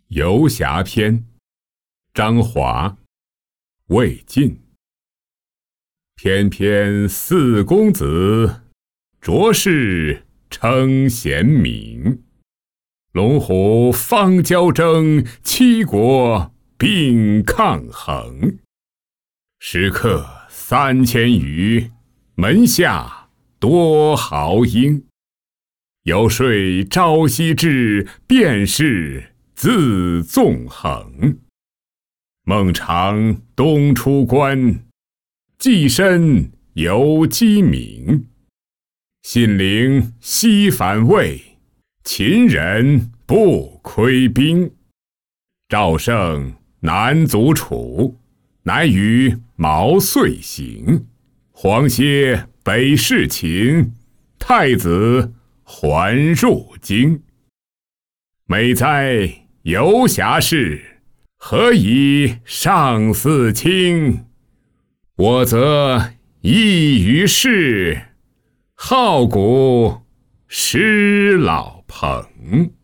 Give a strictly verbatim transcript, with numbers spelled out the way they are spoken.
游侠篇，张华，魏晋。翩翩四公子，着实称贤明。龙虎方交争，七国并抗衡。食客三千余，门下多豪英。游说朝夕至，便是自纵横。孟尝东出关，寄身游鸡鸣。信陵西反魏，秦人不窥兵。赵胜南阻楚，乃与毛遂行。黄歇北弑秦，太子还入京。美哉游侠士，何以上似卿？我则异于世，好古失老朋。